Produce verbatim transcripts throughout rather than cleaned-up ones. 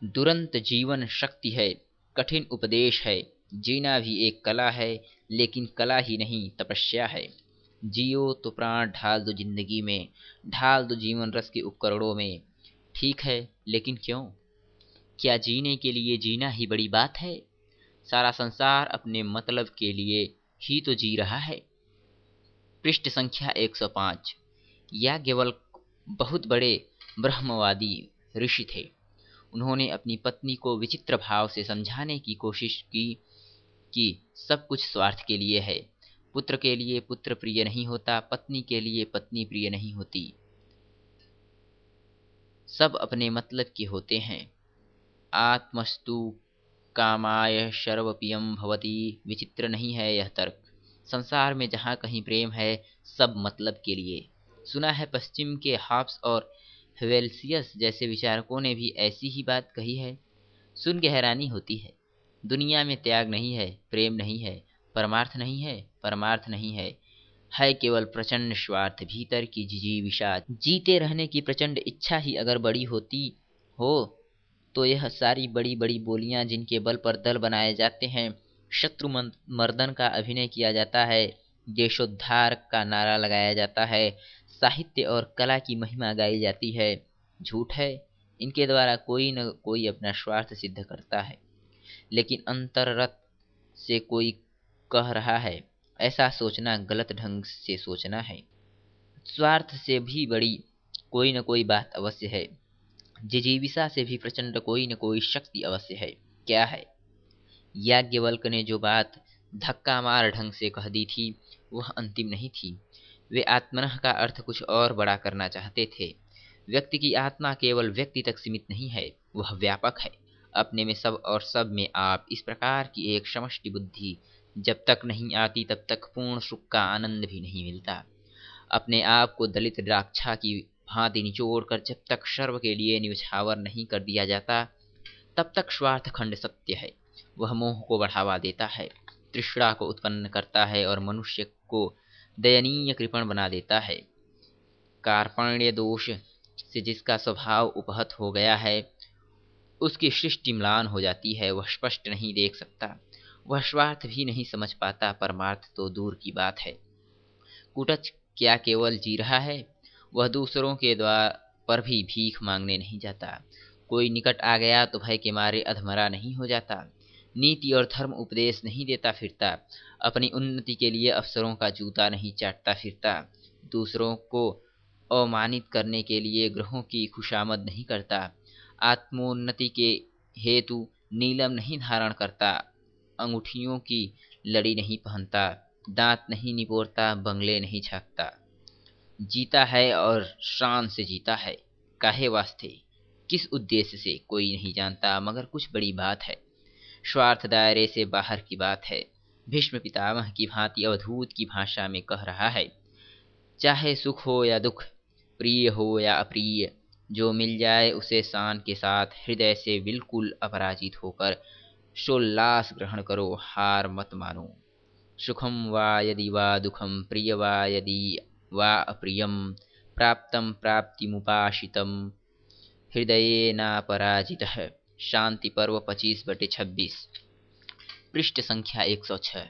दुरंत जीवन शक्ति है, कठिन उपदेश है। जीना भी एक कला है, लेकिन कला ही नहीं तपस्या है। जियो तो प्राण ढाल दो जिंदगी में, ढाल दो जीवन रस के उपकरणों में। ठीक है, लेकिन क्यों? क्या जीने के लिए जीना ही बड़ी बात है? सारा संसार अपने मतलब के लिए ही तो जी रहा है। पृष्ठ संख्या एक सौ पाँच। याज्ञवल्क्य बहुत बड़े ब्रह्मवादी ऋषि थे। उन्होंने अपनी पत्नी को विचित्र भाव से समझाने की कोशिश की कि सब कुछ स्वार्थ के लिए है। पुत्र के लिए पुत्र प्रिय नहीं होता, पत्नी के लिए पत्नी प्रिय नहीं होती। सब अपने मतलब के होते हैं। आत्मस्तु कामाय सर्वपियम भवति। विचित्र नहीं है यह तर्क। संसार में जहाँ कहीं प्रेम है, सब मतलब के लिए। सुना है पश्चिम के हॉब्स और हेवेल्सियस जैसे विचारकों ने भी ऐसी ही बात कही है। सुन के हैरानी होती है। दुनिया में त्याग नहीं है, प्रेम नहीं है, परमार्थ नहीं है, परमार्थ नहीं है, है केवल प्रचंड स्वार्थ, भीतर की जिजीविषा। जीते रहने की प्रचंड इच्छा ही अगर बड़ी होती हो तो यह सारी बड़ी बड़ी बोलियां जिनके बल पर दल बनाए जाते हैं, शत्रु मर्दन का अभिनय किया जाता है, देशोद्धार का नारा लगाया जाता है, साहित्य और कला की महिमा गाई जाती है, झूठ है। इनके द्वारा कोई न कोई अपना स्वार्थ सिद्ध करता है, लेकिन अंतररत से कोई कह रहा है, ऐसा सोचना गलत ढंग से सोचना है। स्वार्थ से भी बड़ी कोई न कोई बात अवश्य है। जिजीविषा से भी प्रचंड कोई न कोई शक्ति अवश्य है। क्या है? याज्ञवल्क्य ने जो बात धक्का मार ढंग से कह दी थी, वह अंतिम नहीं थी। वे आत्मनः का अर्थ कुछ और बड़ा करना चाहते थे। व्यक्ति की आत्मा केवल व्यक्ति तक सीमित नहीं है, वह व्यापक है। अपने में सब और सब में आप। इस प्रकार की एक समष्टि बुद्धि जब तक नहीं आती, तब तक पूर्ण सुख का आनंद भी नहीं मिलता। अपने आप को दलित द्राक्षा की भांति निचोड़ कर जब तक सर्व के लिए निछावर नहीं कर दिया जाता, तब तक स्वार्थ खंड सत्य है। वह मोह को बढ़ावा देता है, तृष्णा को उत्पन्न करता है और मनुष्य को दयनीय कृपण बना देता है। कार्पण्य दोष से जिसका स्वभाव उपहत हो गया है, उसकी सृष्टि म्लान हो जाती है। वह स्पष्ट नहीं देख सकता, वह स्वार्थ भी नहीं समझ पाता, परमार्थ तो दूर की बात है। कुटच क्या केवल जी रहा है? वह दूसरों के द्वार पर भी भीख मांगने नहीं जाता। कोई निकट आ गया तो भय के मारे अधमरा नहीं हो जाता। नीति और धर्म उपदेश नहीं देता फिरता। अपनी उन्नति के लिए अफसरों का जूता नहीं चाटता फिरता। दूसरों को अवमानित करने के लिए ग्रहों की खुशामद नहीं करता। आत्मोन्नति के हेतु नीलम नहीं धारण करता। अंगूठियों की लड़ी नहीं पहनता। दांत नहीं निपोरता, बंगले नहीं झांकता। जीता है और शान से जीता है। काहे वास्ते, किस उद्देश्य से, कोई नहीं जानता, मगर कुछ बड़ी बात है। स्वार्थ दायरे से बाहर की बात है। भीष्म पितामह की भांति अवधूत की भाषा में कह रहा है, चाहे सुख हो या दुख, प्रिय हो या अप्रिय, जो मिल जाए उसे शान के साथ हृदय से बिल्कुल अपराजित होकर सोल्लास ग्रहण करो, हार मत मानो। सुखम वा यदि वा दुखम, प्रिय वा यदि वा अप्रियम, प्राप्तम प्राप्तिमुपाशितम, हृदयेनापराजितः। शांति पर्व पच्चीस बटे छब्बीस, पृष्ठ संख्या एक सौ छह।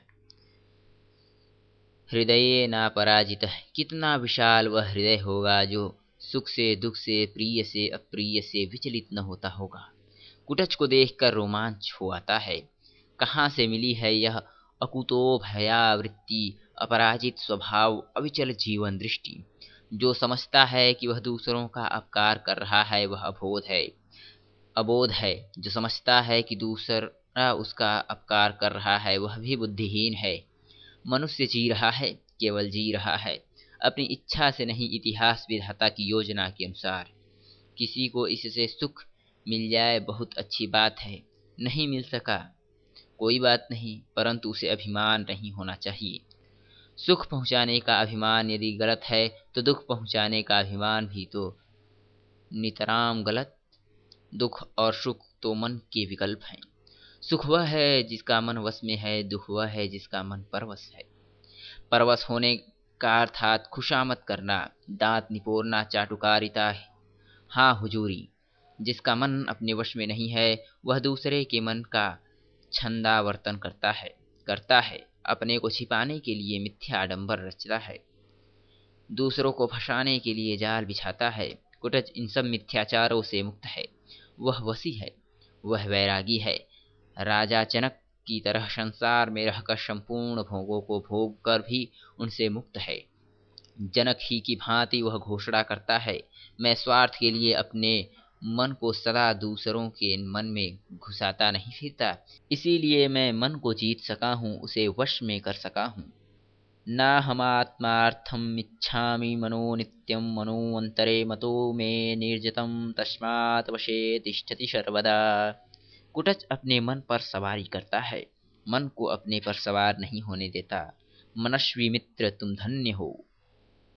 हृदयेनापराजितः, कितना विशाल वह हृदय होगा जो सुख से दुख से, प्रिय से अप्रिय से विचलित न होता होगा। कुटच को देखकर रोमांच हो आता है। कहाँ से मिली है यह अकुतोभयावृत्ति, अपराजित स्वभाव, अविचल जीवन दृष्टि? जो समझता है कि वह दूसरों का अपकार कर रहा है, वह अबोध है। अबोध है। जो समझता है कि दूसरा उसका अपकार कर रहा है, वह भी बुद्धिहीन है। मनुष्य जी रहा है, केवल जी रहा है, अपनी इच्छा से नहीं, इतिहास विधाता की योजना के अनुसार। किसी को इससे सुख मिल जाए, बहुत अच्छी बात है। नहीं मिल सका, कोई बात नहीं, परंतु उसे अभिमान नहीं होना चाहिए। सुख पहुंचाने का अभिमान यदि गलत है, तो दुख पहुंचाने का अभिमान भी तो नितराम गलत। दुख और सुख तो मन के विकल्प हैं। सुख वह है जिसका मन वश में है, दुख वह है जिसका मन परवश है। परवश होने का अर्थात खुशामद करना, दांत निपोरना चाटुकारिता है। हाँ हुजूरी, जिसका मन अपने वश में नहीं है वह दूसरे के मन का छंदावर्तन करता है करता है अपने को छिपाने के लिए मिथ्या आडंबर रचता है, दूसरों को फंसाने के लिए जाल बिछाता है। कुटज इन सब मिथ्याचारों से मुक्त है, वह वशी है, वह वैरागी है। राजा जनक की तरह संसार में रहकर संपूर्ण भोगों को भोग कर भी उनसे मुक्त है। जनक ही की भांति वह घोषणा करता है, मैं स्वार्थ के लिए अपने मन को सदा दूसरों के मन में घुसाता नहीं फिरता, इसीलिए मैं मन को जीत सका हूँ, उसे वश में कर सका हूँ। नाहमात्मार्थमिच्छामि मनो नित्यं मनोऽन्तरे मतो मे निर्जितं तस्मात् वशे तिष्ठति सर्वदा। कुटच अपने मन पर सवारी करता है, मन को अपने पर सवार नहीं होने देता। मनस्वी मित्र तुम धन्य हो,